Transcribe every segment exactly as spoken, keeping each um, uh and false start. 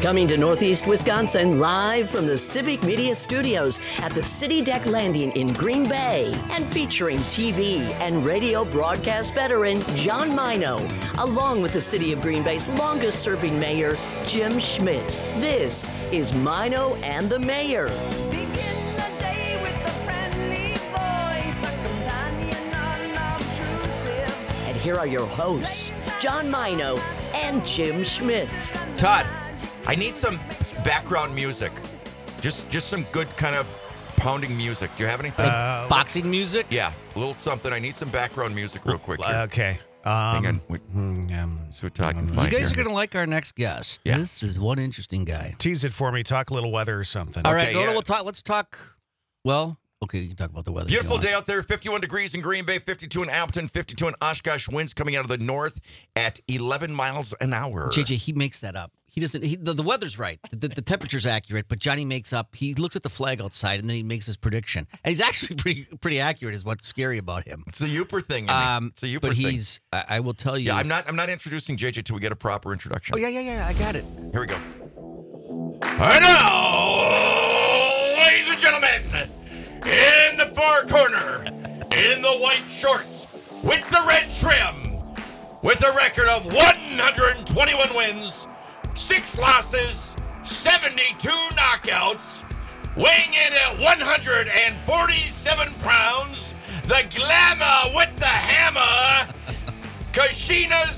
Coming to Northeast Wisconsin live from the Civic Media Studios at the City Deck Landing in Green Bay and featuring T V and radio broadcast veteran John Mino, along with the City of Green Bay's longest serving mayor, Jim Schmidt. This is Mino and the Mayor. And here are your hosts, John Mino and Jim Schmidt. Todd, I need some background music. Just just some good kind of pounding music. Do you have anything? Uh, Boxing music? Yeah, a little something. I need some background music real quick here. Okay. Um, Hang on. Wait, um, so Todd can You find guys here. are going to like our next guest. Yeah. This is one interesting guy. Tease it for me. Talk a little weather or something. All right, Okay, go to- yeah. we'll talk. Let's talk. Well, okay, you can talk about the weather. if you Beautiful want. day out there. fifty-one degrees in Green Bay, fifty-two in Appleton, fifty-two in Oshkosh. Winds coming out of the north at eleven miles an hour. J J, he makes that up. He doesn't. He, the, the weather's right. The, the, the temperature's accurate, but Johnny makes up. He looks at the flag outside and then he makes his prediction, and he's actually pretty pretty accurate. Is what's scary about him. It's the Uper thing. I mean. Um, it's the Uper but thing. he's. I, I will tell you. Yeah, I'm not. I'm not introducing J J till we get a proper introduction. Oh yeah, yeah, yeah. I got it. Here we go. And now, ladies and gentlemen, in the far corner, in the white shorts, with the red trim, with a record of one hundred twenty-one wins, six losses, seventy-two knockouts, weighing in at one hundred forty-seven pounds, the glamour with the hammer, Kashina's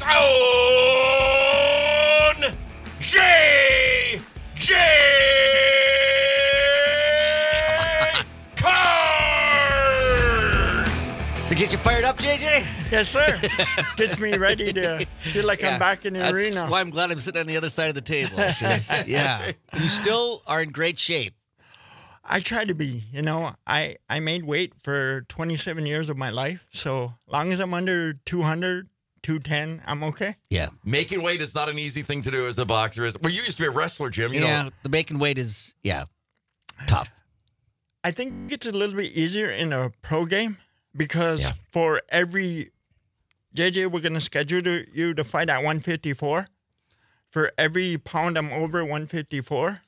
own J J Card. Did it get you fired up, J J? Yes, sir. Gets me ready to feel like I'm back in the That's arena. why I'm glad I'm sitting on the other side of the table. 'cause, yeah, you still are in great shape. I try to be, you know, I, I made weight for twenty-seven years of my life. So long as I'm under two hundred, two ten, I'm okay. Yeah, Making weight is not an easy thing to do as a boxer. Is well, you used to be a wrestler, Jim. You yeah. know, The bacon weight is yeah tough. I think it's a little bit easier in a pro game because Yeah. for every, J J, we're going to schedule to, you to fight at one fifty-four. For every pound I'm over one fifty-four,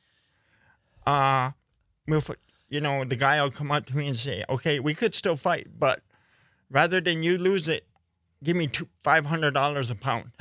uh, we'll, f- you know, the guy will come up to me and say, okay, we could still fight, but rather than you lose it, give me two, five hundred dollars a pound.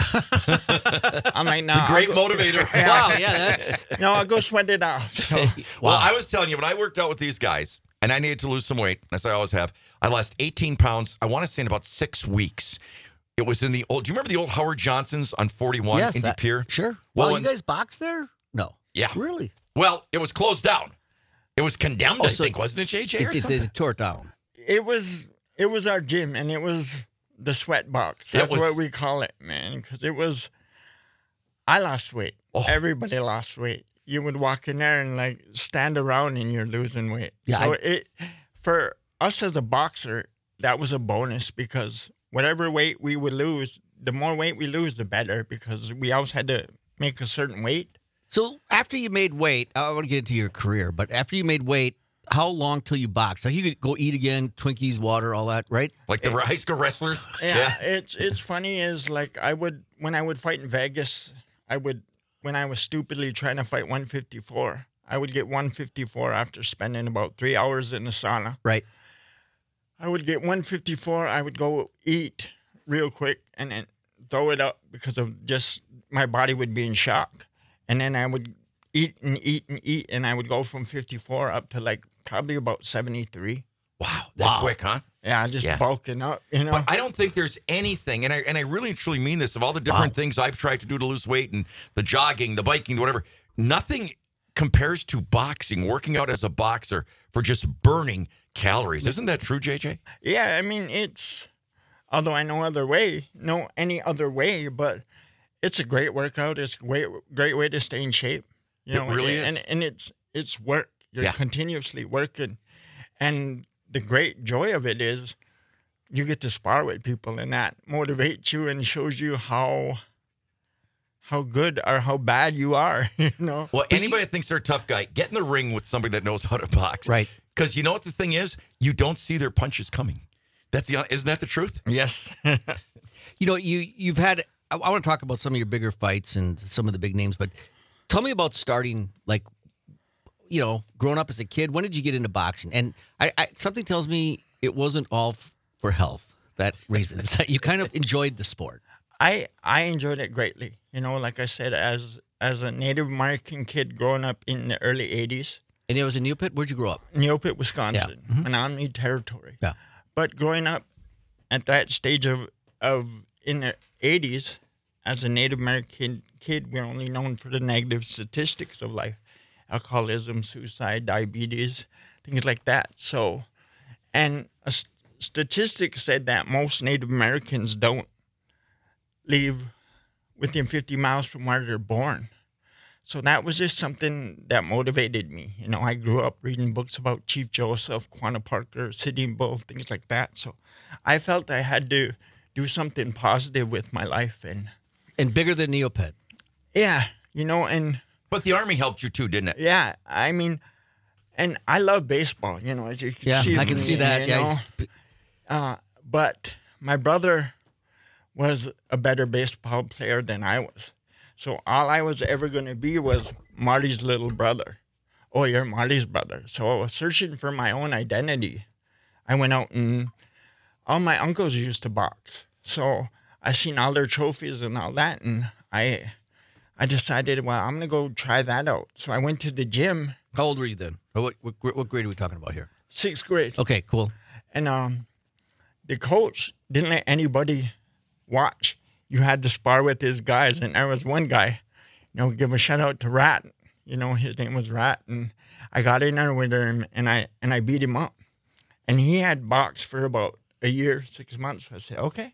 I'm like, no. great I'll go, motivator. Wow, yeah, that's no, I'll go sweat it out. So, Well, Wow. I was telling you, when I worked out with these guys, and I needed to lose some weight, as I always have, I lost eighteen pounds, I want to say in about six weeks. It was in the old, do you remember the old Howard Johnson's on forty-one yes, in I- De Pere? sure. Well, Well, and- you guys box there? No. Yeah. Really? Well, it was closed down. It was condemned, Oh, I so think, wasn't it, J J, or It, it, something? they tore it down. it was it was our gym, and it was the sweat box. It That's was- what we call it, man, because it was. I lost weight. Oh. Everybody lost weight. You would walk in there and like stand around, and you're losing weight. Yeah, so I- it for us as a boxer, that was a bonus because whatever weight we would lose, the more weight we lose, the better because we always had to make a certain weight. So after you made weight, I want to get into your career, but after you made weight, how long till you boxed? Like you could go eat again, Twinkies, water, all that, right? Like the high school wrestlers? Yeah, it's it's funny is like I would when I would fight in Vegas, I would when I was stupidly trying to fight one fifty-four, I would get one fifty-four after spending about three hours in the sauna. Right. I would get one fifty-four. I would go eat real quick and then throw it up because of just my body would be in shock, and then I would eat and eat and eat, and I would go from fifty-four up to like probably about seventy-three. Wow, that Wow. quick, huh? Yeah, just Yeah. bulking up, you know. But I don't think there's anything, and I and I really and truly mean this, of all the different things I've tried to do to lose weight and the jogging, the biking, the whatever, nothing compares to boxing, working out as a boxer for just burning calories. Isn't that true, J J? Yeah, I mean it's although I know other way, no any other way, but it's a great workout. It's a great great way to stay in shape. You It know, really and, is. and it's it's work. You're Yeah. continuously working. And the great joy of it is you get to spar with people and that motivates you and shows you how how good or how bad you are, you know. Well, anybody that thinks they're a tough guy, get in the ring with somebody that knows how to box. Right. Because you know what the thing is? You don't see their punches coming. That's the isn't that the truth? Yes. You know, you you've had. I, I want to talk about some of your bigger fights and some of the big names, but tell me about starting, like, you know, growing up as a kid. When did you get into boxing? And I, I something tells me it wasn't all f- for health, that reasons, that you kind of enjoyed the sport. I I enjoyed it greatly. You know, like I said, as as a Native American kid growing up in the early eighties. And it was in Neopit? Where'd you grow up? Neopit, Wisconsin, Yeah. Mm-hmm. Menominee Territory. Yeah. But growing up at that stage of, of in the eighties, as a Native American kid, we're only known for the negative statistics of life. Alcoholism, suicide, diabetes, things like that. So, and a st- statistics said that most Native Americans don't live within fifty miles from where they're born. So that was just something that motivated me. You know, I grew up reading books about Chief Joseph, Quanah Parker, Sitting Bull, things like that. So I felt I had to do something positive with my life. And And bigger than Neopit. yeah, you know, and But the Army helped you too, didn't it? yeah, I mean, and I love baseball, you know, as you can Yeah, see. I can me, see that. you Yeah, know. he's- Uh, but my brother was a better baseball player than I was. So all I was ever going to be was Marty's little brother. Oh, you're Marty's brother. So I was searching for my own identity. I went out and all my uncles used to box. So I seen all their trophies and all that. And I I decided, well, I'm going to go try that out. So I went to the gym, How old were you then? Or what, what, what grade are we talking about here? sixth grade. Okay, cool. And um, the coach didn't let anybody watch. You had to spar with his guys. And there was one guy, you know, give a shout out to Rat. You know, his name was Rat. And I got in there with him and I and I beat him up. And he had boxed for about a year, six months. I said, okay,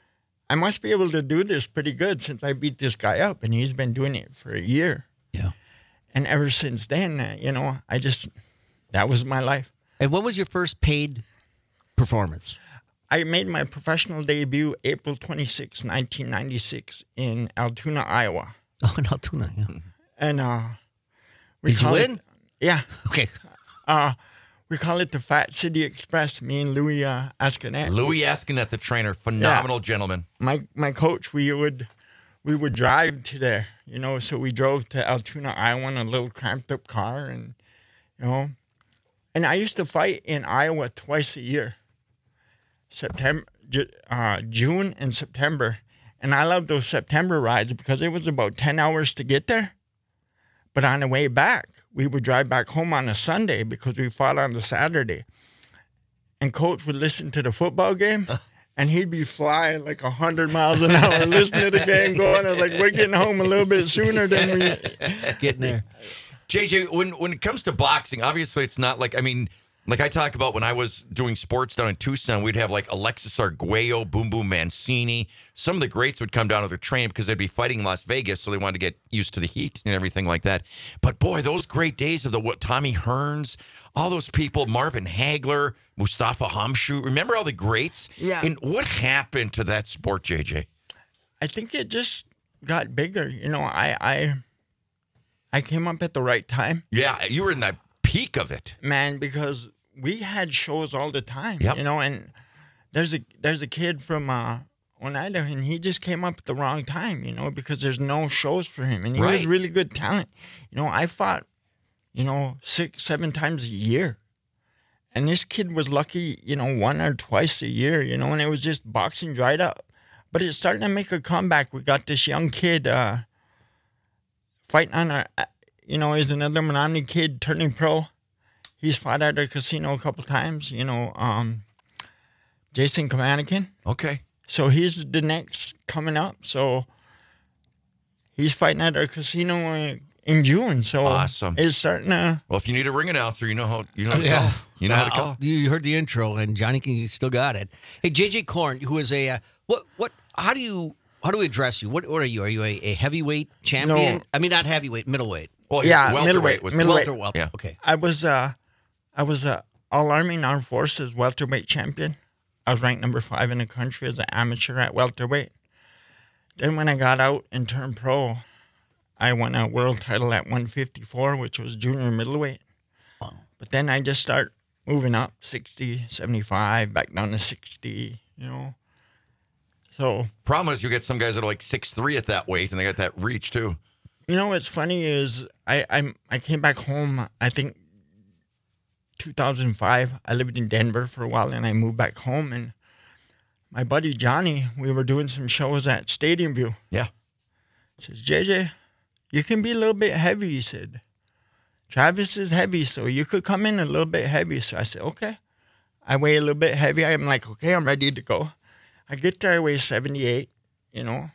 I must be able to do this pretty good since I beat this guy up. And he's been doing it for a year. Yeah. And ever since then, uh, you know, I just, that was my life. And when was your first paid performance? I made my professional debut April twenty-sixth, nineteen ninety-six in Altoona, Iowa. Oh, in Altoona, yeah. And uh, we Did you call win? It, yeah. Okay. Uh, we call it the Fat City Express, me and Louis uh, Ascanet. Louis Ascanet, the trainer, phenomenal gentleman. My my coach, we would we would drive to there, you know, so we drove to Altoona, Iowa in a little cramped up car and, you know, and I used to fight in Iowa twice a year. September, Ju- uh, June and September. And I love those September rides because it was about ten hours to get there. But on the way back, we would drive back home on a Sunday because we fought on the Saturday. And coach would listen to the football game and he'd be flying like one hundred miles an hour, listening to the game going. I was like, we're getting home a little bit sooner than we. Getting there. J J, when when it comes to boxing, obviously it's not like, I mean, like I talk about when I was doing sports down in Tucson, we'd have like Alexis Arguello, Boom Boom Mancini. Some of the greats would come down to their train because they'd be fighting in Las Vegas, so they wanted to get used to the heat and everything like that. But boy, those great days of the what Tommy Hearns, all those people, Marvin Hagler, Mustafa Hamshu. Remember all the greats? Yeah. And what happened to that sport, J J? I think it just got bigger. You know, I I, I came up at the right time. Yeah, you were in the peak of it. Man, because we had shows all the time, Yep. you know, and there's a there's a kid from uh, Oneida, and he just came up at the wrong time, you know, because there's no shows for him, and he was Right. really good talent. You know, I fought, you know, six, seven times a year, and this kid was lucky, you know, one or twice a year, you know, and it was just boxing dried up, but it's starting to make a comeback. We got this young kid uh, fighting on our, you know, he's another Menominee kid turning pro. He's fought at a casino a couple times, you know, um, Jason Kamanikan. Okay. So he's the next coming up. So he's fighting at a casino in, in June. So Awesome. it's starting to. Well, if you need a ring announcer, you know how you know how to Yeah. call. You know how to Uh, call. You heard the intro, and Johnny can, you still got it. Hey, J J Korn, who is a uh, what? What? How do you? How do we address you? What? What are you? Are you a, a heavyweight champion? No. I mean, not heavyweight, middleweight. Well, Yeah, welterweight middleweight, was middleweight. Welter, welter. Yeah. Okay. I was uh, I was a All Army Armed Forces welterweight champion. I was ranked number five in the country as an amateur at welterweight. Then when I got out and turned pro, I won a world title at one fifty-four, which was junior middleweight. Wow. But then I just start moving up, sixty, seventy-five, back down to sixty, you know. So, Problem is, you get some guys that are like six three at that weight, and they got that reach too. You know what's funny is I I'm I came back home. I think two thousand five. I lived in Denver for a while, and I moved back home. And my buddy Johnny, we were doing some shows at Stadium View. Yeah. He says, J J, you can be a little bit heavy. He said, Travis is heavy, so you could come in a little bit heavy. So I said, okay. I weigh a little bit heavy. I'm like, okay, I'm ready to go. I get there, I weigh seventy-eight, you know.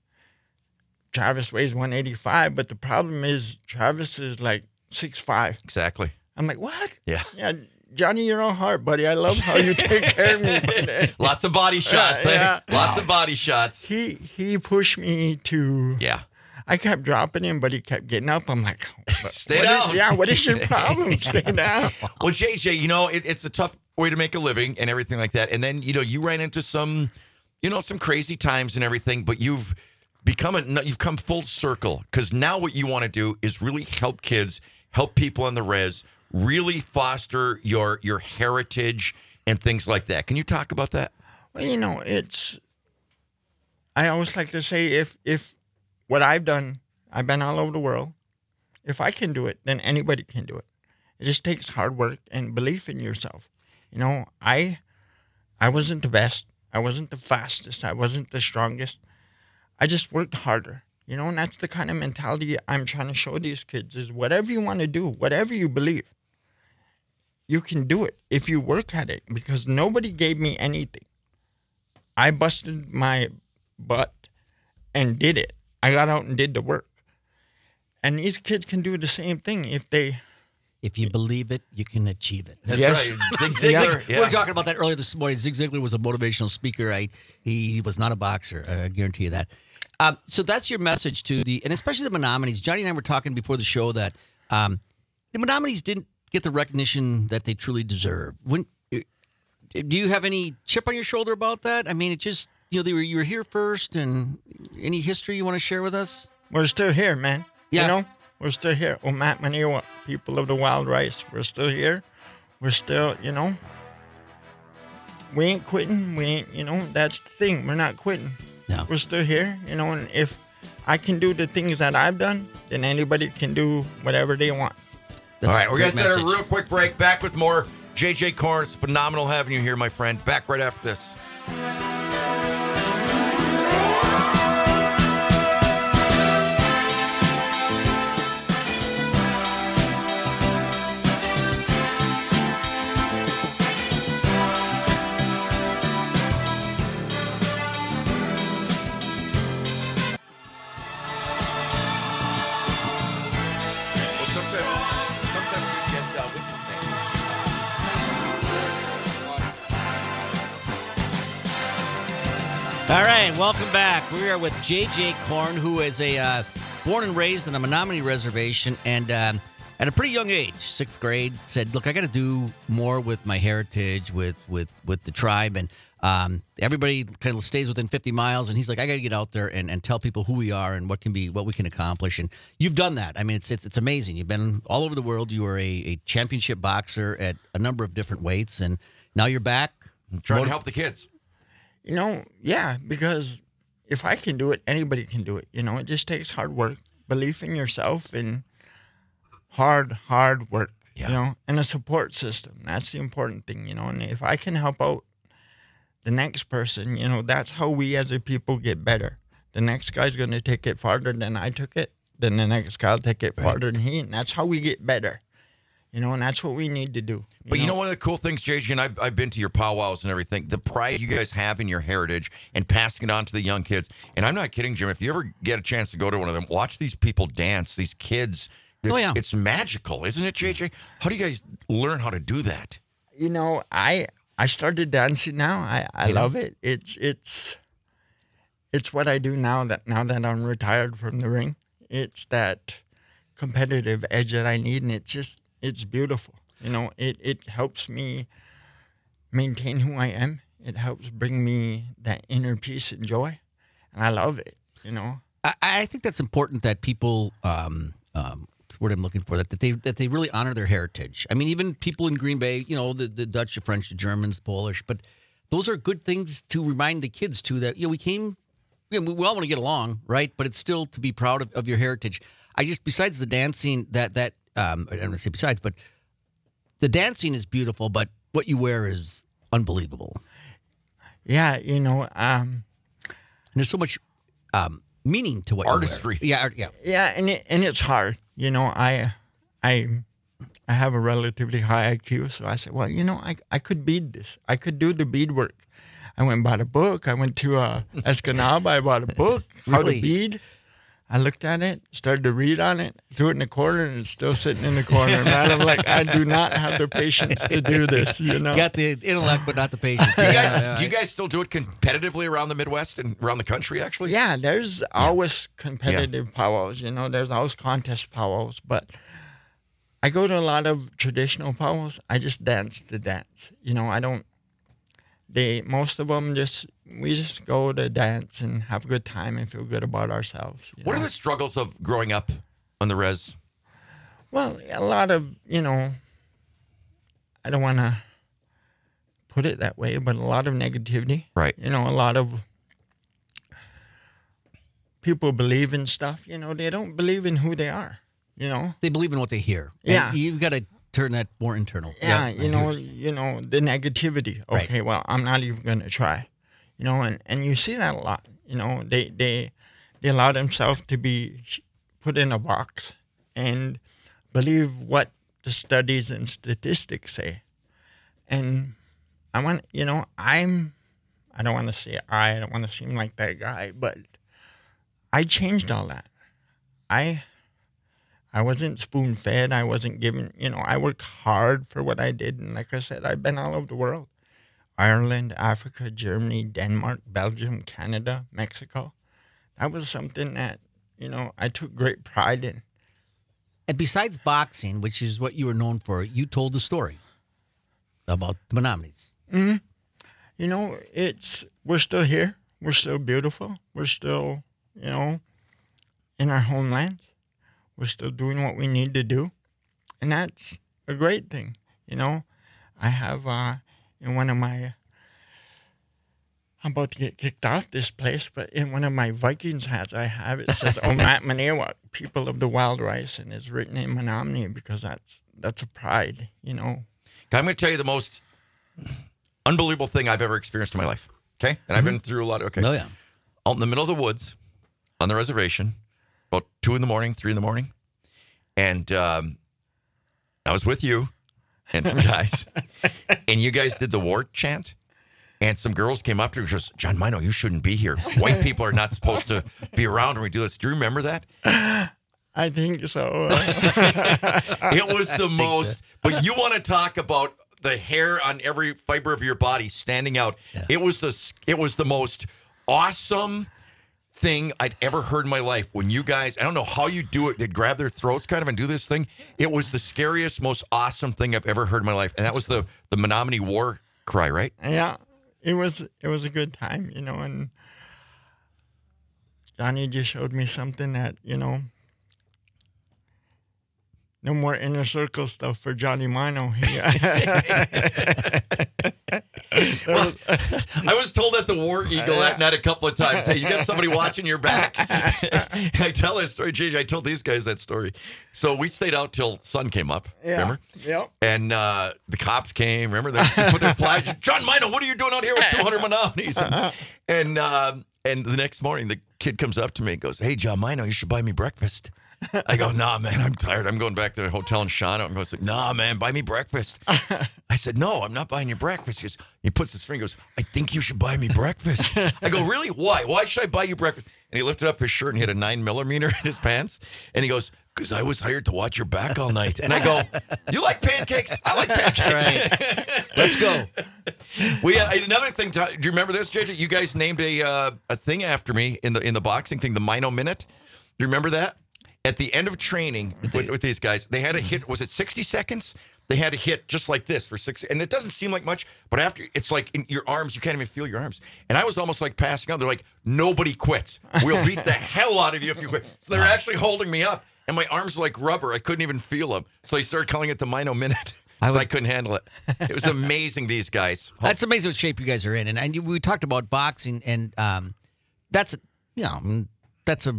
Travis weighs one eighty-five, but the problem is Travis is like six five. Exactly. I'm like, what? Yeah. Yeah, Johnny, you're all heart, buddy. I love how you take care of me. But, uh, Lots of body shots. yeah. eh? Lots of body shots. he he pushed me to. Yeah. I kept dropping him, but he kept getting up. I'm like, what- Stay what is- down. yeah, what is your problem? Stay down. Well, J J, you know, it, it's a tough way to make a living and everything like that. And then, you know, you ran into some, you know, some crazy times and everything, but you've become a, you've come full circle because now what you want to do is really help kids, help people on the res, really foster your your heritage and things like that. Can you talk about that? Well, you know, it's. I always like to say, if if what I've done, I've been all over the world. If I can do it, then anybody can do it. It just takes hard work and belief in yourself. You know, I, I wasn't the best. I wasn't the fastest. I wasn't the strongest. I just worked harder. You know, and that's the kind of mentality I'm trying to show these kids is whatever you want to do, whatever you believe, you can do it if you work at it, because nobody gave me anything. I busted my butt and did it. I got out and did the work. And these kids can do the same thing if they... If you believe it, you can achieve it. That's Yes. right. Zig Ziglar. We Yeah. were talking about that earlier this morning. Zig Ziglar was a motivational speaker. I, he, he was not a boxer. I guarantee you that. Um, so that's your message to the, and especially the Menominees. Johnny and I were talking before the show that um, the Menominees didn't get the recognition that they truly deserve. When do you have any chip on your shoulder about that? I mean, it just, you know, they were you were here first, and any history you want to share with us? We're still here, man. Yeah. You know, we're still here. Oh, Matt Maniwa, people of the Wild Rice, we're still here. We're still, you know, we ain't quitting. We ain't, you know, that's the thing. We're not quitting. No. We're still here, you know, and if I can do the things that I've done, then anybody can do whatever they want. That's All a right, we're great going to set a message. real quick break. Back with more. J J Korn, it's phenomenal having you here, my friend. Back right after this. All right, welcome back. We are with J J Korn, who is a uh, born and raised on the Menominee Reservation, and um, at a pretty young age, sixth grade, said, "Look, I got to do more with my heritage, with with with the tribe." And um, everybody kind of stays within fifty miles, and he's like, "I got to get out there and, and tell people who we are and what can be what we can accomplish." And you've done that. I mean, it's it's it's amazing. You've been all over the world. You are a, a championship boxer at a number of different weights, and now you're back Trying to Motiv- help the kids. You know, yeah, because if I can do it, anybody can do it. You know, it just takes hard work, belief in yourself, and hard, hard work. Yeah. You know, and a support system. That's the important thing. You know, and if I can help out the next person, you know, that's how we as a people get better. The next guy's going to take it farther than I took it. Then the next guy will take it farther than he, and that's how we get better. You know, and that's what we need to do. But you know, one of the cool things, J J, and I've, I've been to your powwows and everything, the pride you guys have in your heritage and passing it on to the young kids. And I'm not kidding, Jim. If you ever get a chance to go to one of them, watch these people dance, these kids. It's, Oh, yeah. it's magical, isn't it, J J? How do you guys learn how to do that? You know, I I started dancing now. I, I love it. It's it's it's what I do now that now that I'm retired from the ring. It's that competitive edge that I need, and it's just it's beautiful. You know, it it helps me maintain who I am. It helps bring me that inner peace and joy, and I love it. You know. I, I think that's important that people, um, um, what's the word I'm looking for, that, that they that they really honor their heritage. I mean, even people in Green Bay, you know, the, the Dutch, the French, the Germans, the Polish, but those are good things to remind the kids too that, you know, we came, you know, we all want to get along, right? But it's still to be proud of, of your heritage. I just besides the dancing that that um, I don't want to say besides, but the dancing is beautiful, but what you wear is unbelievable. Yeah, you know, um, and there's so much um, meaning to what artistry. You wear. Yeah, art- yeah, yeah, and it, and it's hard. You know, I I I have a relatively high I Q, so I said, well, you know, I I could bead this. I could do the beadwork. I went and bought a book. I went to uh, Escanaba. I bought a book, How Really? to Bead. I looked at it, started to read on it, threw it in the corner, and it's still sitting in the corner. Man, I'm like, I do not have the patience to do this, you know? You got the intellect, but not the patience. Do you, Yeah, guys, yeah, do you guys still do it competitively around the Midwest and around the country, actually? Yeah, there's always competitive powwows, you know, there's always contest powwows, but I go to a lot of traditional powwows. I just dance the dance. You know, I don't, they, most of them just, we just go to dance and have a good time and feel good about ourselves. you What know? are the struggles of growing up on the res? Well, a lot of, you know, I don't want to put it that way, but a lot of negativity. Right. You know, a lot of people believe in stuff, you know, they don't believe in who they are, you know? They believe in what they hear. And Yeah. you've got to turn that more internal. Yeah, I you know, hear- you know, the negativity. Right. Okay, well, I'm not even going to try. You know, and, and you see that a lot. You know, they they they allow themselves to be sh- put in a box and believe what the studies and statistics say. And I want, you know, I'm, I don't want to say I, I don't want to seem like that guy, but I changed all that. I, I wasn't spoon fed. I wasn't given, you know, I worked hard for what I did. And like I said, I've been all over the world. Ireland, Africa, Germany, Denmark, Belgium, Canada, Mexico. That was something that, you know, I took great pride in. And besides boxing, which is what you were known for, you told the story about the Menominees. You know, it's, we're still here. We're still beautiful. We're still, you know, in our homelands. We're still doing what we need to do. And that's a great thing. You know, I have, uh, in one of my, I'm about to get kicked off this place, but in one of my Vikings hats I have, it says Omat Manewa, people of the wild rice, and it's written in Menominee because that's that's a pride, you know. I'm going to tell you the most unbelievable thing I've ever experienced in my life. Okay? And I've been through a lot of, okay. Oh, yeah. Out in the middle of the woods on the reservation, about two in the morning, three in the morning. And um, I was with you and some guys. And you guys did the war chant. And some girls came up to me and goes, John Mino, you shouldn't be here. White people are not supposed to be around when we do this. Do you remember that? I think so. It was the most, but you want to talk about the hair on every fiber of your body standing out. Yeah. It was the, it was the most awesome thing I'd ever heard in my life. When you guys, I don't know how you do it, they'd grab their throats kind of and do this thing. It was the scariest, most awesome thing I've ever heard in my life. And that was the, the Menominee war cry, right? Yeah, it was it was a good time, you know, and Johnny just showed me something that, you know, no more inner circle stuff for Johnny Mino. He, Well, I was told at the War Eagle that night a couple of times, hey, you got somebody watching your back. And I tell that story, J J, I told these guys that story. So we stayed out till sun came up, yeah, remember? Yep. And uh, the cops came, remember? They put their flags. John Mino, what are you doing out here with two hundred Menominees? And, and, um, and the next morning, the kid comes up to me and goes, hey, John Mino, you should buy me breakfast. I go, nah, man, I'm tired. I'm going back to the hotel in Shawano. And I was like, nah, man, buy me breakfast. I said, no, I'm not buying you breakfast. He goes, he puts his finger, goes, I think you should buy me breakfast. I go, really? Why? Why should I buy you breakfast? And he lifted up his shirt and he had a nine millimeter in his pants. And he goes, because I was hired to watch your back all night. And I go, you like pancakes? I like pancakes. Right. Let's go. We had another thing. To, do you remember this, J J? You guys named a uh, a thing after me in the in the boxing thing, the Mino Minute. Do you remember that? At the end of training with, with these guys, they had a hit. Was it sixty seconds? They had a hit just like this for six, and it doesn't seem like much, but after it's like in your arms, you can't even feel your arms. And I was almost like passing out. They're like, nobody quits. We'll beat the hell out of you if you quit. So they're actually holding me up, and my arms were like rubber. I couldn't even feel them. So they started calling it the Mino Minute. I, I couldn't handle it. It was amazing, these guys. That's amazing what shape you guys are in. And, and you, we talked about boxing, and um, that's, a, you know, that's a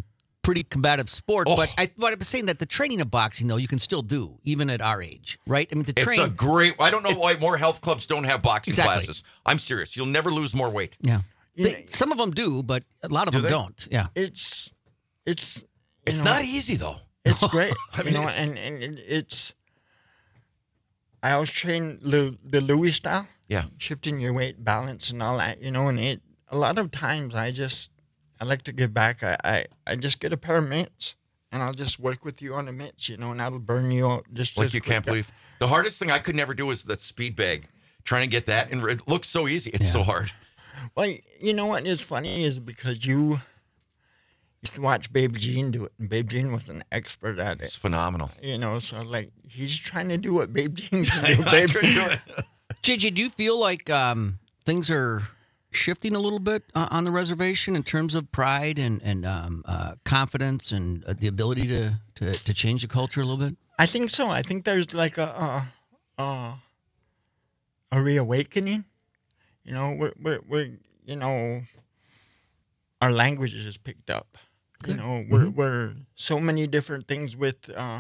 pretty combative sport. Oh. But I, but I'm saying that the training of boxing, though, you can still do even at our age, right? I mean, the train. It's a great. I don't know why more health clubs don't have boxing Exactly. classes. I'm serious. You'll never lose more weight. Yeah, You They- know- some of them do, but a lot of Do them they? don't. Yeah, It's it's you It's know, not easy though. It's great, I you mean, know, it's- and, and it- it's. I always train the the Louis style, Yeah. shifting your weight, balance, and all that, you know. And it a lot of times I just I like to give back. I I, I just get a pair of mitts, and I'll just work with you on the mitts, you know, and that'll burn you out just Like as you can't quick. believe. The hardest thing I could never do is the speed bag. Trying to get that, and it looks so easy. It's so hard. Well, you know what is funny is because you used to watch Babe Jean do it, and Babe Jean was an expert at It's it. phenomenal. You know, so like he's trying to do what Babe Jean can do. Babe couldn't do it. J J, do you feel like um, things are shifting a little bit uh, on the reservation in terms of pride and and um, uh, confidence and uh, the ability to, to to change the culture a little bit? I think so. I think there's like a a, a, a reawakening. You know, we're, we're we're you know, our language is just picked up. You know, we're we're so many different things with uh,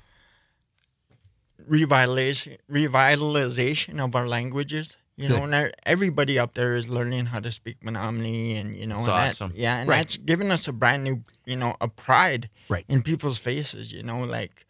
revitalization revitalization of our languages. You know, Good. and everybody up there is learning how to speak Menominee, and you know, It's and that- awesome. yeah, and Right. that's given us a brand new, you know, a pride Right. in people's faces. You know, like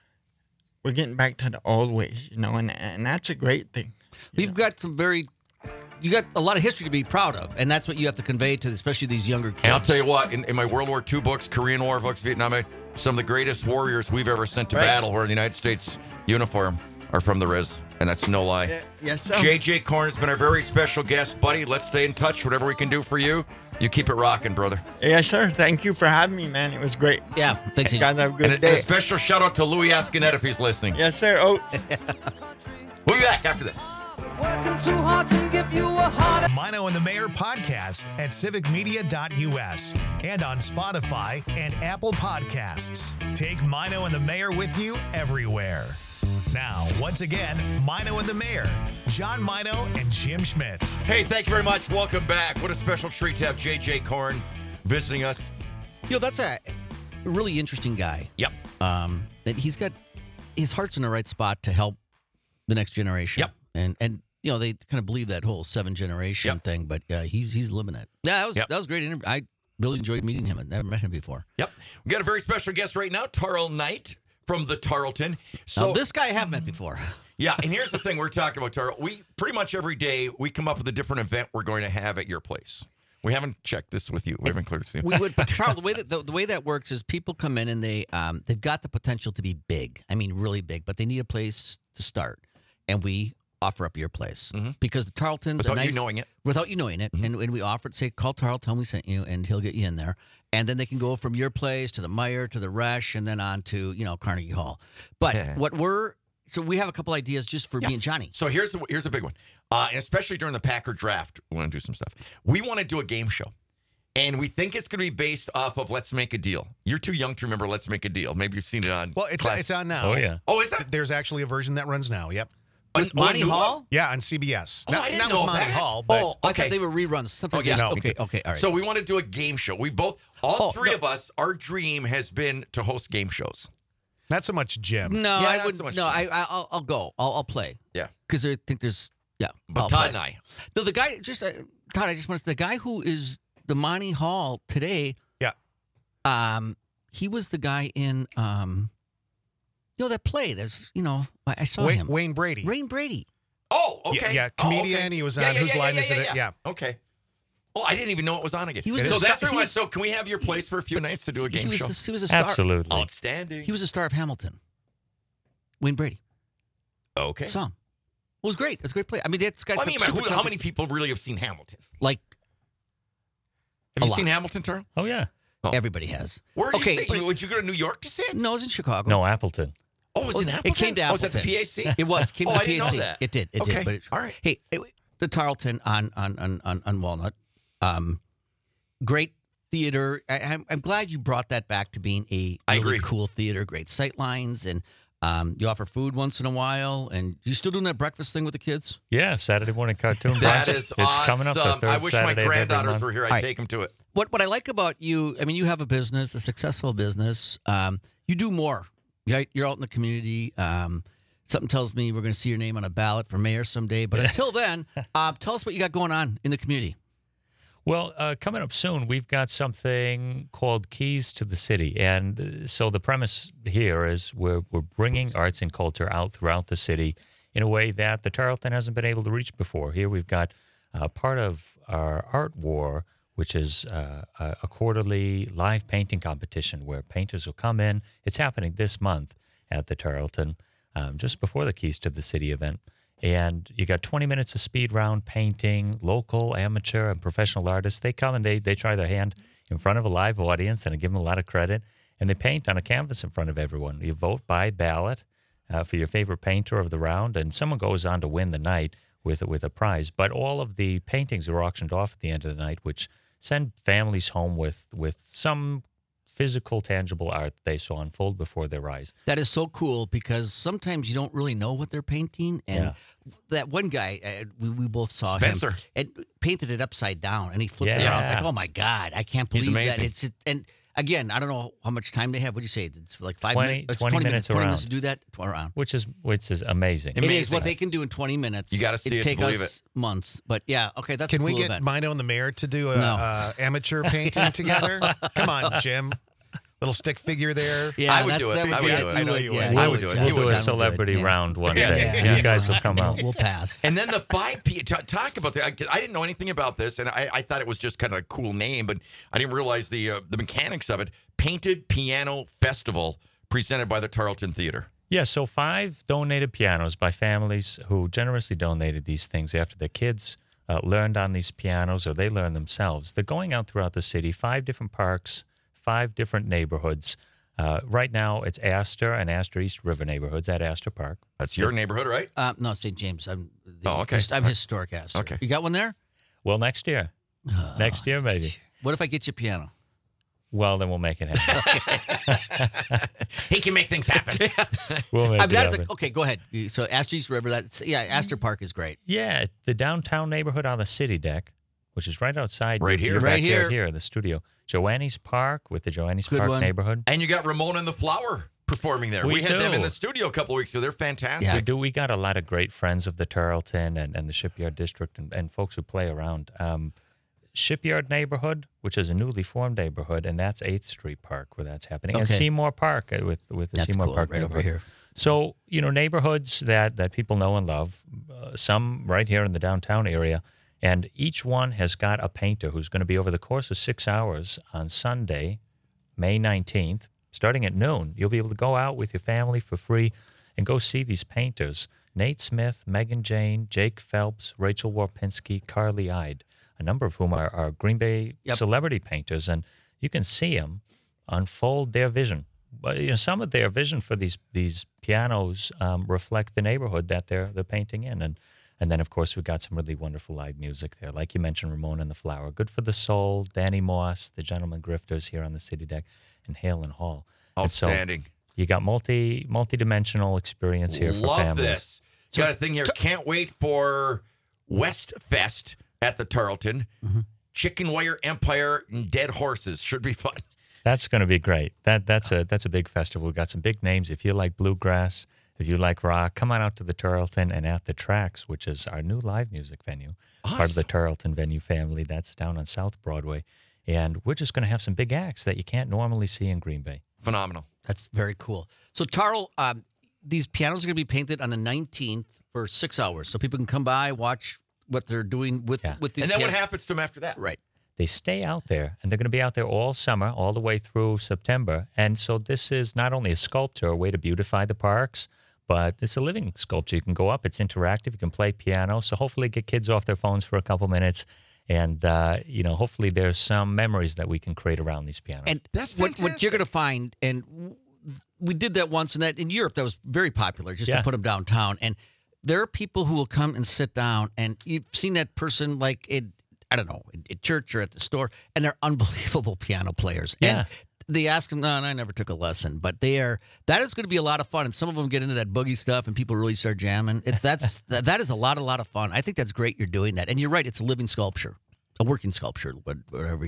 we're getting back to the old ways. You know, and and that's a great thing. We've got some very, you got a lot of history to be proud of, and that's what you have to convey to especially these younger kids. And I'll tell you what, in, in my World War Two books, Korean War books, Vietnam, some of the greatest warriors we've ever sent to Right. battle who are in the United States uniform are from the Res, and that's no lie. Yeah, yes, sir. J J Korn has been our very special guest, buddy. Let's stay in touch. Whatever we can do for you, you keep it rocking, brother. Yes, sir. Thank you for having me, man. It was great. Yeah, thanks. You guys have a good And a, and day. a special shout out to Louis Ascanet if he's listening. Yes, sir. Oats. We'll be back after this. Working too hard to give you a heart. Mino and the Mayor podcast at civic media dot U S and on Spotify and Apple Podcasts. Take Mino and the Mayor with you everywhere. Now, once again, Mino and the Mayor, John Mino and Jim Schmidt. Hey, thank you very much. Welcome back. What a special treat to have J J Korn visiting us. You know, that's a really interesting guy. Yep. Um, that he's got his heart's in the right spot to help the next generation. Yep. And and you know they kind of believe that whole seven generation Yep. thing, but uh, he's he's living it. Yeah, that was Yep. that was a great interview. I really enjoyed meeting him. I've never met him before. Yep. We got a very special guest right now, Tarl Knight from the Tarleton. So Now, this guy I have met before. yeah, and here's the thing we're talking about, Tarl. We pretty much every day we come up with a different event we're going to have at your place. We haven't checked this with you. We haven't cleared this with you. We would, but Carl, the way that the, the way that works is people come in and they um they've got the potential to be big. I mean, really big, but they need a place to start, and we offer up your place because the Tarleton's Without a you nice, knowing it. without you knowing it, and when we offer it, say call Tarl, tell me we sent you, and he'll get you in there, and then they can go from your place to the Meyer to the Resch, and then on to you know Carnegie Hall. But Yeah. what we're so we have a couple ideas just for me and Johnny. So here's the here's a big one, uh, and especially during the Packer draft, we want to do some stuff. We want to do a game show, and we think it's going to be based off of Let's Make a Deal. You're too young to remember Let's Make a Deal. Maybe you've seen it on. Well, it's Class- it's on now. Oh, yeah. Oh, is that There's actually a version that runs now. Yep. on, Monty on- Hall? Yeah, on C B S. Oh, not I didn't not know with Monty that. Hall, but Oh, I okay. thought they were reruns. Sometimes Oh, yeah. they- No. Okay, okay, all right. So we want to do a game show. We both, all Oh, three no. of us, our dream has been to host game shows. not so much Jim. No, Yeah, I not would. so much no, fun. I, I, I'll, I'll go. I'll, I'll play Yeah. because I think there's. Yeah, But I'll Todd play. and I. No, the guy just uh, Todd. I just want to. The guy who is the Monty Hall today. Yeah. Um, he was the guy in um, you know that play. There's you know I, I saw Wayne, him. Wayne Brady. Rain Brady. Oh, Yeah, okay. yeah, Oh, comedian. okay. He was Yeah, on yeah, Whose yeah, Line yeah, Is yeah, It? yeah. Yeah. Okay. Well, I didn't even know it was on again. He was so a that's star- very he much. was- So can we have your place for a few nights to do a game he was show? the, he was a star. Absolutely. Outstanding. He was a star of Hamilton. Wayne Brady. okay. Saw him. It was great. It was a great play. I mean, it's got Well, I mean, super who, how talented- many people really have seen Hamilton? like Have A you lot. seen Hamilton, Turl? Oh, yeah. Oh. everybody has. Where did Okay, you see but- it? Would you go to New York to see it? No, it was in Chicago. No, Appleton. Oh, it was Oh, in it Hamilton? came to Oh, was that the Appleton. P A C? It was. Came Oh, to I the didn't know P A C. that. It did. It Okay, did. But it, all right. Hey, it, the Tarleton on on on on, on Walnut, um, great theater. I, I'm I'm glad you brought that back to being a I really agree. cool theater. Great sight lines, and um, you offer food once in a while. And you still doing that breakfast thing with the kids? Yeah, Saturday morning cartoon. That brunch. is It's coming up the awesome. third I wish Saturday my of every granddaughters month. were here. I'd All right. take them to it. what what I like about you, I mean, you have a business, a successful business. Um, you do more. Right? You're out in the community. Um, something tells me we're going to see your name on a ballot for mayor someday. But until then, uh, tell us what you got going on in the community. Well, uh, coming up soon, we've got something called Keys to the City. And uh, so the premise here is we're, we're bringing arts and culture out throughout the city in a way that the Tarleton hasn't been able to reach before. Here we've got uh, part of our Art War, which is uh, a, a quarterly live painting competition where painters will come in. It's happening this month at the Tarleton, um, just before the Keys to the City event. And you got twenty minutes of speed round painting, local, amateur, and professional artists. They come and they they try their hand in front of a live audience, and I give them a lot of credit. And they paint on a canvas in front of everyone. You vote by ballot uh, for your favorite painter of the round, and someone goes on to win the night with with a prize. But all of the paintings are auctioned off at the end of the night, which send families home with with some physical, tangible art they saw unfold before their eyes. That is so cool because sometimes you don't really know what they're painting. And Yeah. that one guy, uh, we, we both saw Spencer. him, and painted it upside down, and he flipped it Yeah. around. I was like, oh my God, I can't He's believe that. amazing. It's And again, I don't know how much time they have. What'd you say? It's like five twenty minutes? twenty minutes twenty minutes to around. do that? Tw- around. Which is which is amazing. It is Amazing. what they can do in twenty minutes. You gotta see it to take believe us months. But yeah, okay, that's Can a we cool get event. Mino and the mayor to do a No. uh, amateur painting together? Come on, Jim. Little stick figure there. Yeah, I would that's- do it. that I be- would do it. I know you yeah, would. I you would do it. John. We'll do would. a John would celebrity do it, yeah. round one Yeah. day. Yeah. You guys will come out. We'll pass. And then the five p. T- talk about that. I, I didn't know anything about this, and I, I thought it was just kind of a cool name, but I didn't realize the uh, the mechanics of it. Painted Piano Festival presented by the Tarleton Theater. Yeah, so five donated pianos by families who generously donated these things after their kids uh, learned on these pianos or they learned themselves. They're going out throughout the city, five different parks, five different neighborhoods. Uh, right now, it's Astor and Astor East River neighborhoods at Astor Park. That's your neighborhood, right? Uh, no, Saint James. I'm the, Oh, okay. I'm historic Astor. Okay. You got one there? Well, next year. next year, maybe. What if I get you a piano? Well, then we'll make it happen. He can make things happen. We'll make I it mean, that's happen. a, okay, go ahead. You- So Astor East River, that's, yeah, Astor Park is great. Yeah, the downtown neighborhood on the city deck, which is right outside. Right your here. Right backyard here. here in the studio. Joanne's Park with the Joanne's Good Park one. neighborhood. And you got Ramona and the Flower performing there. We We, had them in do. the studio a couple of weeks ago. They're fantastic. We do. We got a lot of great friends of the Tarleton and, and the Shipyard District and, and folks who play around. Um, Shipyard neighborhood, which is a newly formed neighborhood, and that's eighth Street Park where that's happening. And Okay. Seymour Park uh, with with the That's Seymour cool, Park right over neighborhood. here. So, you know, neighborhoods that, that people know and love, uh, some right here in the downtown area, and each one has got a painter who's going to be over the course of six hours on Sunday, May nineteenth, starting at noon. You'll be able to go out with your family for free and go see these painters. Nate Smith, Megan Jane, Jake Phelps, Rachel Warpinski, Carly Ide, a number of whom are, are Green Bay Yep. celebrity painters, and you can see them unfold their vision. But you know, some of their vision for these these pianos um, reflect the neighborhood that they're they're painting in, and and then of course we've got some really wonderful live music there, like you mentioned, Ramona and the Flower, Good for the Soul, Danny Moss, the Gentlemen Grifters here on the city deck, and Hale and Hall. And so Outstanding. you got multi multi-dimensional experience here for Love families. this. You got a thing here. Can't wait for West Fest at the Tarleton. Mm-hmm. Chicken Wire Empire and Dead Horses. Should be fun. That's going to be great. That that's a that's a big festival. We've got some big names. If you like bluegrass, if you like rock, come on out to the Tarleton and at the Tracks, which is our new live music venue, part of the Tarleton venue family. That's down on South Broadway, and we're just going to have some big acts that you can't normally see in Green Bay. Phenomenal. That's very cool. So, Tarl, um, these pianos are going to be painted on the nineteenth for six hours, so people can come by, watch what they're doing with Yeah. with these. And then what pianos. happens to them after that? Right. They stay out there, and they're going to be out there all summer, all the way through September. And so this is not only a sculpture, a way to beautify the parks, but it's a living sculpture. You can go up, it's interactive, you can play piano. So hopefully get kids off their phones for a couple minutes. And, uh, you know, hopefully there's some memories that we can create around these pianos. And That's what, what you're fantastic. going to find, and w- we did that once, and that in Europe that was very popular, just Yeah. to put them downtown. And there are people who will come and sit down, and you've seen that person like in, I don't know, in, at church or at the store, and they're unbelievable piano players. Yeah. And they ask them, no, and I never took a lesson, but they are. That is going to be a lot of fun, and some of them get into that boogie stuff, and people really start jamming. It, that's that, that is a lot, a lot of fun. I think that's great. You're doing that, and you're right. It's a living sculpture, a working sculpture, what- whatever you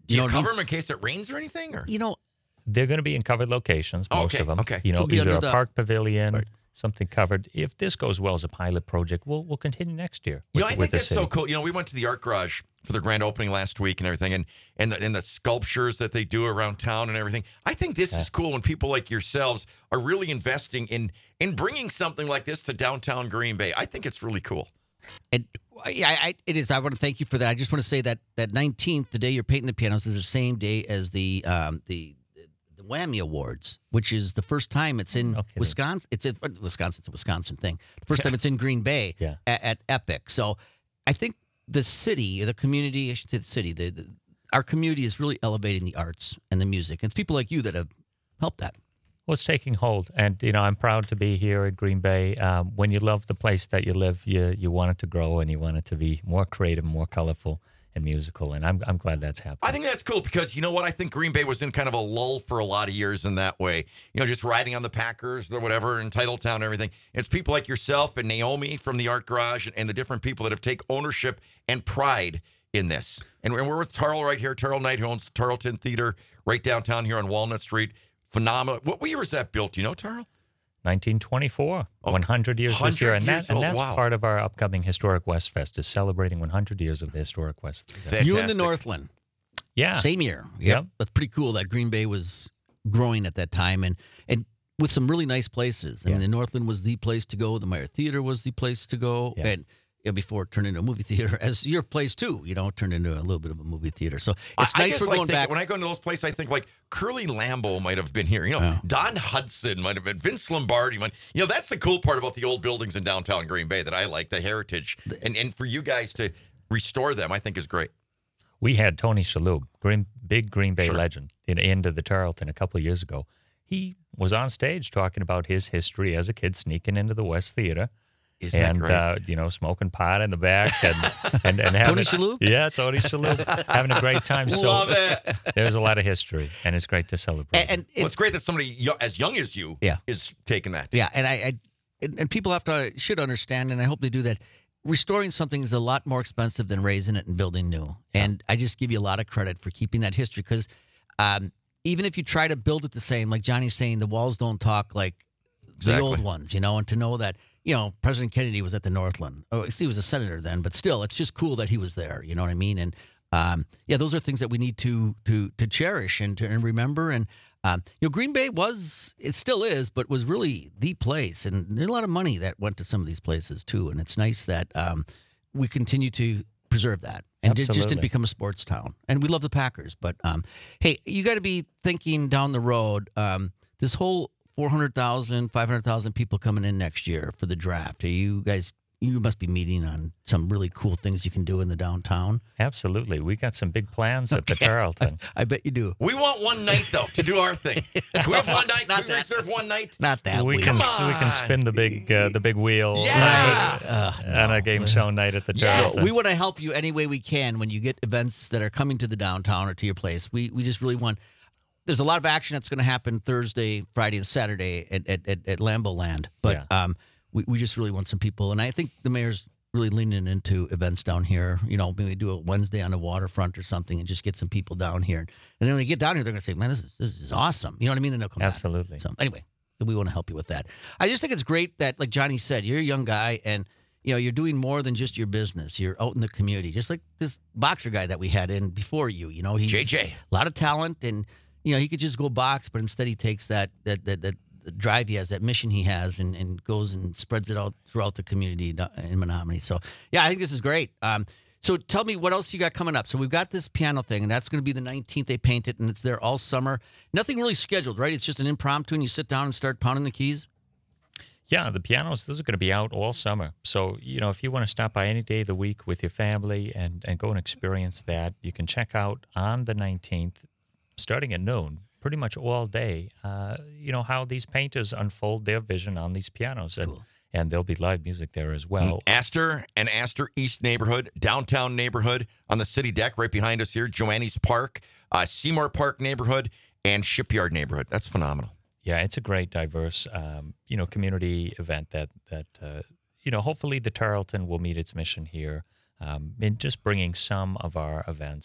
Do you, know, cover them in case it rains or anything? Or You know, They're going to be in covered locations, Oh, most okay, of them. okay. You know, She'll be either under a the- park pavilion, Right. something covered. If this goes well as a pilot project, we'll we'll continue next year. You With, know, I with think the that's city. so cool. You know, we went to the Art Garage for the grand opening last week and everything, and and the, and the sculptures that they do around town and everything. I think this is cool when people like yourselves are really investing in in bringing something like this to downtown Green Bay. I think it's really cool. And yeah, I, I, it is. I want to thank you for that. I just want to say that that nineteenth, the day you're painting the pianos, is the same day as the um, the the Whammy Awards, which is the first time it's in No kidding. Wisconsin. It's a, Wisconsin. It's a Wisconsin thing. The first time it's in Green Bay Yeah. at, at Epic. So I think the city, or the community, I should say the city, the, the our community is really elevating the arts and the music. And it's people like you that have helped that. Well, it's taking hold, and you know I'm proud to be here at Green Bay. Um, when you love the place that you live, you you want it to grow, and you want it to be more creative, more colorful, and musical. And I'm I'm glad that's happening. I think that's cool because you know what? I think Green Bay was in kind of a lull for a lot of years in that way. You know, just riding on the Packers or whatever in Titletown and everything. It's people like yourself and Naomi from the Art Garage and, and the different people that have taken ownership and pride in this. And we're, we're with Tarl right here. Tarl Knight, who owns Tarleton Theater right downtown here on Walnut Street. Phenomenal. What year was that built? Do you know, Tarl? nineteen twenty-four, Oh, one hundred years this year, and, one hundred years that, and old. that's Wow. part of our upcoming Historic West Fest is celebrating one hundred years of the Historic West. Fest. You in the Fantastic. Northland. Yeah, Same year. Yep. That's pretty cool that Green Bay was growing at that time and and with some really nice places. I mean, Yeah. the Northland was the place to go. The Meyer Theater was the place to go. Yeah. And yeah, before it turned into a movie theater, as your place too, you know, it turned into a little bit of a movie theater. So it's I, I nice just we're like going thinking- back. When I go into those places, I think like Curly Lambeau might have been here. You know, Yeah. Don Hudson might have been. Vince Lombardi might. You know, that's the cool part about the old buildings in downtown Green Bay that I like, the heritage. And and for you guys to restore them, I think is great. we had Tony Shalhoub, Green, big Green Bay Sure. legend, in into the Tarleton a couple of years ago. He was on stage talking about his history as a kid sneaking into the West Theater. Isn't that and great? uh, you know, smoking pot in the back, and and, and having, Tony Shalhoub? yeah, Tony Shalhoub, having a great time. So Love it. there's a lot of history, and it's great to celebrate. and, and it- Well, it's great that somebody yo- as young as you Yeah. is taking that. yeah, and I, I and, and people have to should understand, and I hope they do that. Restoring something is a lot more expensive than raising it and building new. And I just give you a lot of credit for keeping that history because um, even if you try to build it the same, like Johnny's saying, the walls don't talk like the Exactly. old ones, you know, and to know that, you know, President Kennedy was at the Northland. Oh, he was a senator then, but still, it's just cool that he was there. You know what I mean? And um, yeah, those are things that we need to to to cherish and to and remember. And um, you know, Green Bay was, it still is, but was really the place. And there's a lot of money that went to some of these places too. And it's nice that um, we continue to preserve that. And it just Absolutely. didn't become a sports town. And we love the Packers. But um, hey, you got to be thinking down the road. Um, this whole four hundred thousand, five hundred thousand people coming in next year for the draft. Are you guys, you must be meeting on some really cool things you can do in the downtown. Absolutely, we got some big plans at the Tarleton. I bet you do. We want one night though to do our thing. Can we have one night? Not Can we that. reserve one night? Not that we way. can Come we can spin the big uh, the big wheel Yeah. uh, on a game show night at the Yes. Tarleton. We want to help you any way we can when you get events that are coming to the downtown or to your place. We we just really want. There's a lot of action that's going to happen Thursday, Friday, and Saturday at at, at, at Lambeau Land. But um, we we just really want some people, and I think the mayor's really leaning into events down here. You know, maybe do a Wednesday on the waterfront or something, and just get some people down here. And then when they get down here, they're going to say, "Man, this is this is awesome." You know what I mean? And they'll come back. Absolutely. So anyway, we want to help you with that. I just think it's great that, like Johnny said, you're a young guy and you know you're doing more than just your business. You're out in the community, just like this boxer guy that we had in before you. You know, he's J J. a lot of talent, and you know he could just go box, but instead he takes that that that that drive he has, that mission he has, and, and goes and spreads it out throughout the community in Menominee. So yeah, I think this is great. Um, so tell me what else you got coming up. So we've got this piano thing, and that's going to be the nineteenth. They paint it, and it's there all summer. Nothing really scheduled, right? It's just an impromptu, and you sit down and start pounding the keys. Yeah, the pianos, those are going to be out all summer. So, you know, if you want to stop by any day of the week with your family and, and go and experience that, you can check out on the nineteenth, starting at noon, pretty much all day, uh, you know, how these painters unfold their vision on these pianos. And, Cool. and there'll be live music there as well. Astor and Astor East neighborhood, downtown neighborhood on the city deck right behind us here, Joannes Park, uh, Seymour Park neighborhood, and Shipyard neighborhood. That's phenomenal. Yeah, it's a great, diverse, um, you know, community event that, that uh, you know, hopefully the Tarleton will meet its mission here um, in just bringing some of our events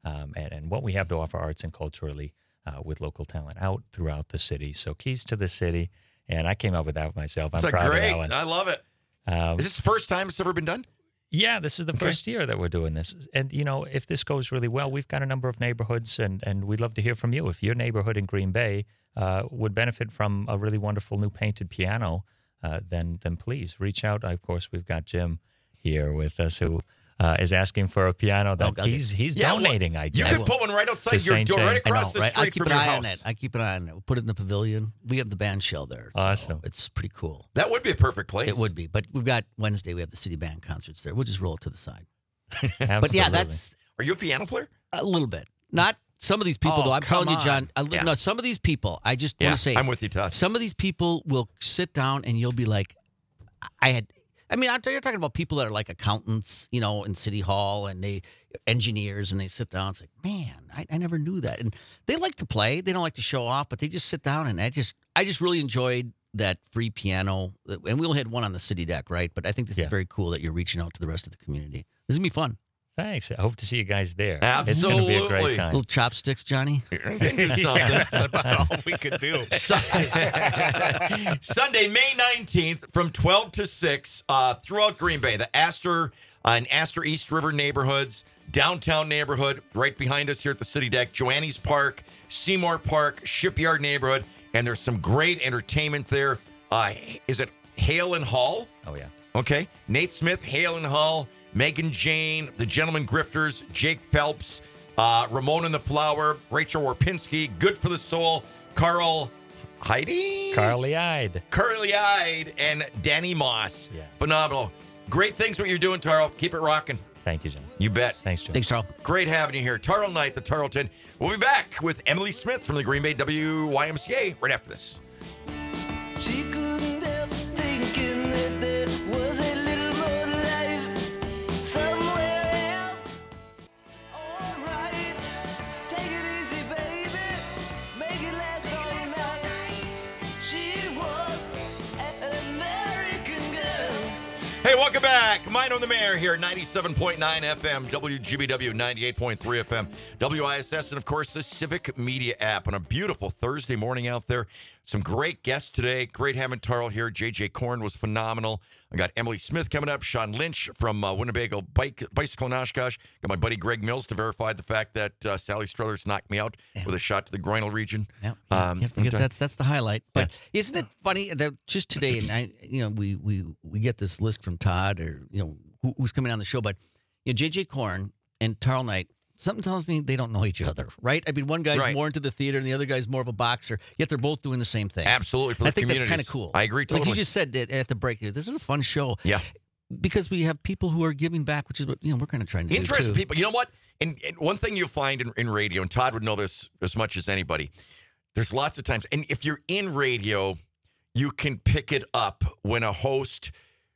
um, and, and what we have to offer arts and culturally uh, with local talent out throughout the city. So Keys to the City, and I came up with that myself. I'm It's a proud great. of that one. I love it. Um, Is this the first time it's ever been done? Yeah, this is the Okay. first year that we're doing this. And, you know, if this goes really well, we've got a number of neighborhoods, and, and we'd love to hear from you. If your neighborhood in Green Bay uh, would benefit from a really wonderful new painted piano, uh, then then please reach out. Of course, we've got Jim here with us who uh, is asking for a piano that okay. he's he's Yeah, well, donating, I You guess. can put one right outside To your Saint door, right James. I across know, the right? street I keep from an your eye house. on it. I keep an eye on it. We'll put it in the pavilion. We have the band shell there. So Awesome. It's pretty cool. That would be a perfect place. It would be. But we've got Wednesday, we have the city band concerts there. We'll just roll it to the side. But yeah, Absolutely. that's Are you a piano player? a little bit. Not some of these people, Oh, though. I'm come telling you, John. on. I, li- Yeah. No, some of these people, I just Yeah, want to say, I'm with you, Todd. some of these people will sit down and you'll be like, I had, I mean, I'm- you're talking about people that are like accountants, you know, in City Hall and they, engineers, and they sit down and say, man, I, I never knew that. And they like to play. They don't like to show off, but they just sit down and I just, I just really enjoyed that free piano. And we'll hit one on the city deck, right? But I think this Yeah. is very cool that you're reaching out to the rest of the community. This is going to be fun. Thanks. I hope to see you guys there. It's going to be a Absolutely. great time. Little chopsticks, Johnny. Yeah, that's about all we could do. Sunday, May nineteenth from twelve to six uh, throughout Green Bay, the Astor uh, and Astor East River neighborhoods, downtown neighborhood, right behind us here at the City Deck, Joannes Park, Seymour Park, Shipyard neighborhood, and there's some great entertainment there. Uh, is it Hale and Hall? Oh, yeah. Okay. Nate Smith, Hale and Hall, Megan Jane, the Gentlemen Grifters, Jake Phelps, uh, Ramon and the Flower, Rachel Warpinski, Good for the Soul, Carl Heidi? Carly Eyed. Curly Eyed, and Danny Moss. Yeah. Phenomenal. Great things what you're doing, Tarl. Keep it rocking. Thank you, John. You bet. Thanks, John. Thanks, Charles. Great having you here. Tarl Knight, the Tarleton. We'll be back with Emily Smith from the Green Bay W Y M C A right after this. She couldn't help thinking that there was a little more life somewhere else. All right, take it easy, baby. Make it last all night. She was an American girl. Hey, welcome back. Mino the Mayor here, ninety-seven point nine F M, W G B W ninety-eight point three F M, W I S S, and of course the Civic Media app on a beautiful Thursday morning out there. Some great guests today. Great having Tarl here. J J Korn was phenomenal. I got Emily Smith coming up. Sean Lynch from uh, Winnebago Bike, Bicycle in Oshkosh. Got my buddy Greg Mills to verify the fact that uh, Sally Struthers knocked me out Yeah. with a shot to the groinal region. Yeah, Um, can't forget okay. that's that's the highlight. But isn't it funny that just today, and I, you know, we we we get this list from Todd, or you know, who, who's coming on the show, but you know, J J Korn and Tarl Knight. Something tells me they don't know each other, right? I mean, one guy's Right. more into the theater, and the other guy's more of a boxer. Yet they're both doing the same thing. Absolutely, for I the think that's kind communities. of cool. I agree Like totally. you just said at at the break, this is a fun show. Yeah. Because we have people who are giving back, which is what you know we're kind of trying to Interesting do too. people. You know what? And, and one thing you'll find in, in radio, and Todd would know this as much as anybody, there's lots of times, and if you're in radio, you can pick it up when a host,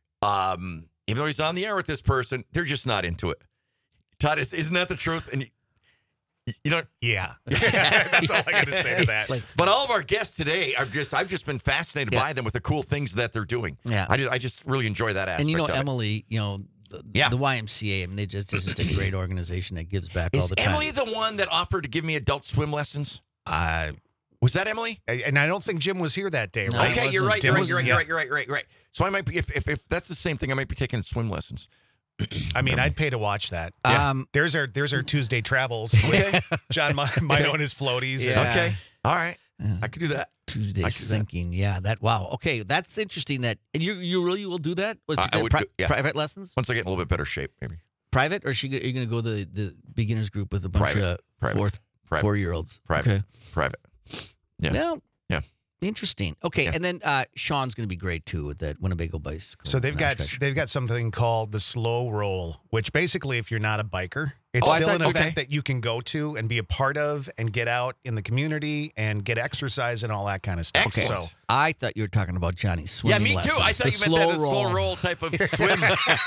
um, even though he's on the air with this person, they're just not into it. Todd, is, isn't that the truth? And you, you know, Yeah. That's all I got to say to that. Like, but all of our guests today, I've just I've just been fascinated Yeah. by them with the cool things that they're doing. Yeah. I just, I just really enjoy that aspect. and you know of it. Emily, you know, the, Yeah. the Y M C A. I mean, they just it's just a great organization that gives back all Is the time. Emily the one that offered to give me adult swim lessons? Uh, Was that Emily? and I don't think Jim was here that day, No, right? he Okay, you're wasn't. right. Jim You're right. wasn't- You're right. yeah. You're right. You're right. You're right. You're right. So I might be if, if if that's the same thing, I might be taking swim lessons. I mean, I'd pay to watch that. Yeah. Um, There's our there's our Tuesday travels with John Mi- Mino and his floaties. Yeah. And, Okay. All right. Yeah. I could do that. Tuesday I could do that. thinking, yeah, that wow. Okay, that's interesting. That and you you really will do that? Was I- it I would pri- do- yeah. private lessons, Once I get in a little bit better shape, maybe. private, or is she, are you going to go the the beginners group with a bunch Private. of Private. fourth Private. four year olds? Private. Okay. Private. Yeah. Well, Yeah. interesting. Okay, Yeah. and then uh, Sean's going to be great too with that Winnebago bicycle. So they've got Oshkosh. they've got something called the slow roll, which basically, if you're not a biker, it's Oh, I still thought- an okay. event that you can go to and be a part of and get out in the community and get exercise and all that kind of stuff. Excellent. So I thought you were talking about Johnny's Yeah, swimming me too. lessons. I thought the you slow meant that roll. slow roll type of swim.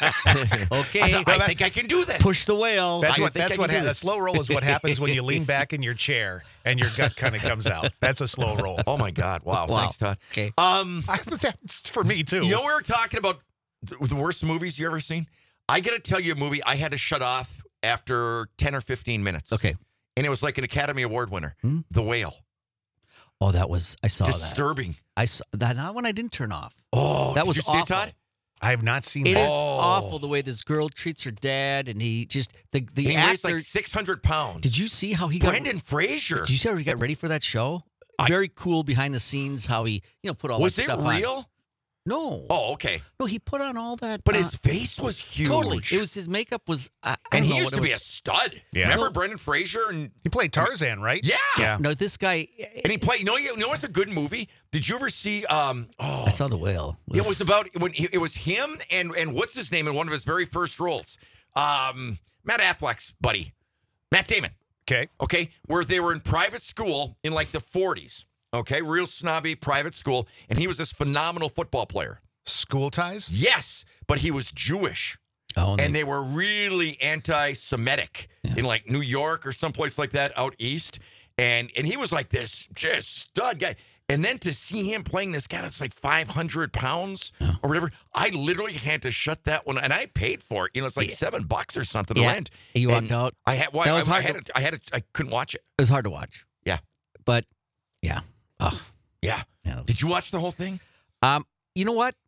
Okay, I, thought, I think I can do this. push the whale. that's I what think I that's can what do ha- the this. slow roll is. What happens when you lean back in your chair and your gut kind of comes out. That's a slow roll. Oh my God! Wow. Wow. Thanks, Todd. Okay. Um, I, that's for me too. you know, we were talking about the, the worst movies you ever seen. I got to tell you a movie I had to shut off after ten or fifteen minutes. Okay. And it was like an Academy Award winner, Hmm? The Whale. Oh, that was I saw that. Disturbing. I saw that not one I didn't turn off. Oh, That did was you see it, awful. Todd? I have not seen It that. is Oh. awful the way this girl treats her dad, and he just the the He weighs actor. like six hundred pounds. Did you see how he got? Brendan Fraser. Did you see how he got ready for that show? I- Very cool behind the scenes. How he you know put all Was that it stuff on. real? No. Oh, okay. No, he put on all that. But uh, his face was huge. totally. It was his makeup was. I, I And don't he know used what to it be a was. stud. Yeah. Remember No. Brendan Fraser? And He played Tarzan, right? yeah. Yeah. No, this guy. And he played. You know, you know, what's a good movie? Did you ever see? Um. Oh, I saw The Whale. it was about when he, it was him and and what's his name in one of his very first roles. Um, Matt Affleck's buddy, Matt Damon. Okay. Okay, where they were in private school in like the forties. Okay, real snobby private school, and he was this phenomenal football player. School ties? Yes, but he was Jewish. Oh, And they were really anti-Semitic in like New York or someplace like that out east. And and he was like this just stud guy. And then to see him playing this guy that's like five hundred pounds or whatever, I literally had to shut that one. And I paid for it. You know, it's like Yeah. seven bucks or something Yeah. to rent. You And walked out. I had, well, That was I, I hard had, to- it, I had, it, I couldn't watch it. It was hard to watch. Yeah. But yeah. Oh, Yeah. yeah. Did you watch the whole thing? Um, you know what?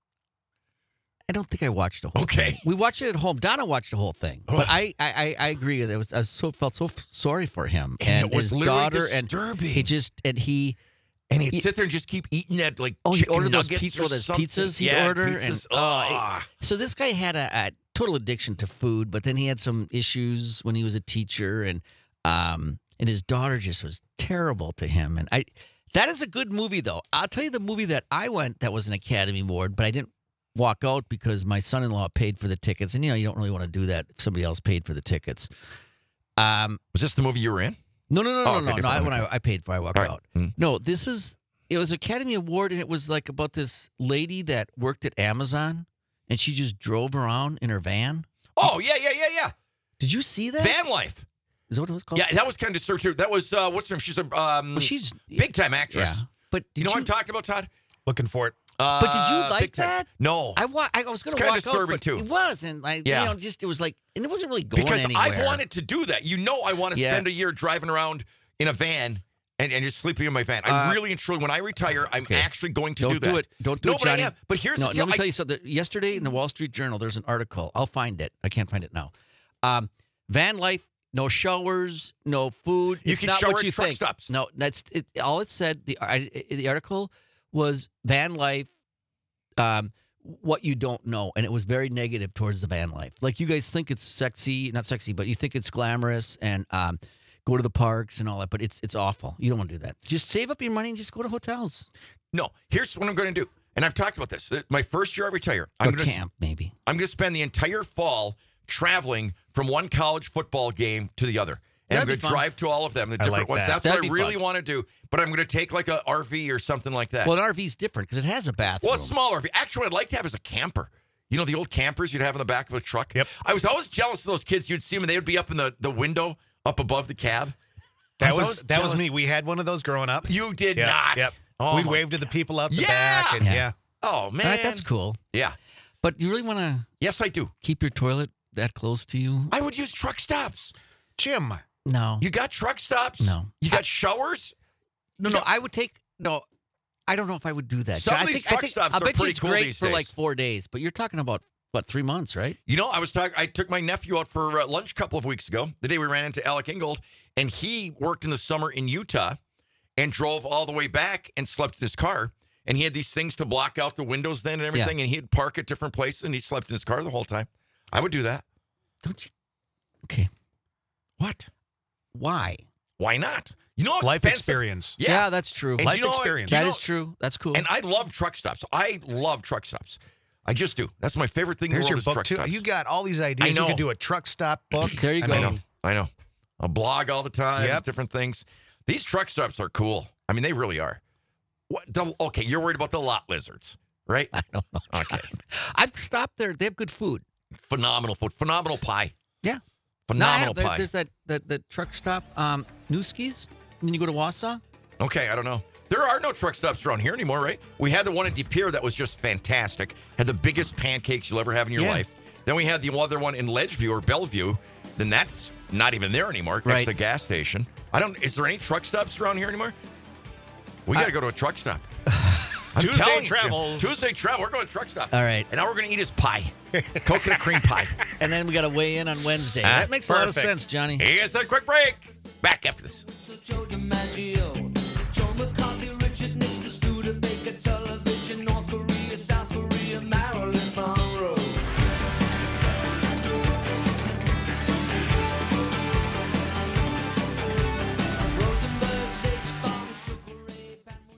I don't think I watched the whole Okay. thing. We watched it at home. Donna watched the whole thing. But I, I, I I agree. It was I was so felt so f- sorry for him And it was his literally daughter, and disturbing. he just and he And he'd He- sit there and just keep eating that like oh he chicken ordered those nuggets pizza, or those something. pizzas he'd Yeah, order, pizzas. and oh, Ah. so this guy had a, a total addiction to food, but then he had some issues when he was a teacher, and um and his daughter just was terrible to him, and I. That is a good movie, though. I'll tell you the movie that I went that was an Academy Award, but I didn't walk out because my son-in-law paid for the tickets, and you know you don't really want to do that if somebody else paid for the tickets. Um, Was this the movie you were in? no, no, no, Oh, no, okay, no. no different I, one, when I, okay. I paid for, it, I walked All right. out. Hmm. No, this is it was Academy Award, and it was like about this lady that worked at Amazon, and she just drove around in her van. Oh, yeah, yeah, yeah, yeah. Did you see that? Van Life. Is that what it was called? Yeah, that was kind of disturbing. That was, uh, what's her name? She's a um, Well, she's big time actress. Yeah, but You did know what I'm talking about, Todd? Looking for it. Uh, But did you like big time. that? No. I, wa- I was going It's to kinda walk disturbing, out, but too. it was, and like Yeah. you know, just it was like, and it wasn't really going because anywhere. I've wanted to do that. You know, I want to Yeah. spend a year driving around in a van and, and just sleeping in my van. I Uh, really and truly, when I retire, I'm okay. actually going to Don't do that. it. Don't do no, it, but I Johnny. am. But here's no, the deal. let me I- tell you something. Yesterday in the Wall Street Journal, there's an article. I'll find it. I can't find it now. Um, van life, no showers, no food. You it's can not shower what at you truck think. stops. No, that's it, all it said. The I, the article was van life. Um, what you don't know, and it was very negative towards the van life. Like you guys think it's sexy, not sexy, but you think it's glamorous and um, go to the parks and all that. But it's it's awful. You don't want to do that. Just save up your money and just go to hotels. No, here's what I'm going to do. And I've talked about this. My first year I retire, I'm Or going to camp, maybe. I'm going to spend the entire fall traveling from one college football game to the other. And I'm That'd going be to fun. drive to all of them, the I different like ones. that. That's That'd what I be really fun. want to do. But I'm going to take like a R V or something like that. Well, an R V's different because it has a bathroom. Well, a small R V. Actually, what I'd like to have is a camper. You know, the old campers you'd have in the back of a truck? Yep. I was always jealous of those kids. You'd see them and they would be up in the, the window up above the cab. I That was always that was jealous. me. We had one of those growing up. You did Yep, not. Yep. Oh, we my- waved to the people out the Yeah! back. And Yeah. yeah. Oh, man. All right, that's cool. Yeah. But you really want to Yes, I do. keep your toilet that close to you? I would use truck stops. Jim. No. You got truck stops? No. You got showers? no, no. I would take no. I don't know if I would do that. Some of I these think, truck I think, stops I are bet you pretty it's cool great these for days. like four days, but you're talking about what three months, right? You know, I was talking. I took my nephew out for uh, lunch a couple of weeks ago. The day we ran into Alec Ingold, and he worked in the summer in Utah, and drove all the way back and slept in his car. And he had these things to block out the windows then and everything. And he'd park at different places, and he slept in his car the whole time. I would do that. Don't you? Okay. What? Why? Why not? You know, how Life expensive- experience. Yeah. that's true. And Life you know what? experience. You That know- is true. That's cool. And I love truck stops. I love truck stops. I just do. That's my favorite thing in There's the your world is book truck too. stops. You got all these ideas. I You know. could do a truck stop book. There you I go. I mean, know. I know. A blog all the time, Yep. different things. These truck stops are cool. I mean, they really are. What? The, okay, you're worried about the lot lizards, right? I don't know. Okay. I've stopped there. They have good food. Phenomenal food. Phenomenal pie. Yeah. Phenomenal No, I have- pie. There's that that that truck stop, um, Newski's. And then you go to Wausau. Okay, I don't know. There are no truck stops around here anymore, right? We had the one at De Pere that was just fantastic. Had the biggest pancakes you'll ever have in your Yeah. life. Then we had the other one in Ledgeview or Bellevue then that's not even there anymore. Next Right. to the gas station. I don't. Is there any truck stops around here anymore? We got to go to a truck stop. I'm Tuesday telling you, travels. Tuesday travel. We're going to a truck stop. All right. And now we're going to eat his pie, coconut cream pie. And then we got to weigh in on Wednesday. Ah, that makes a lot of perfect. sense, Johnny. Here's a quick break. Back after this. So Joe DiMaggio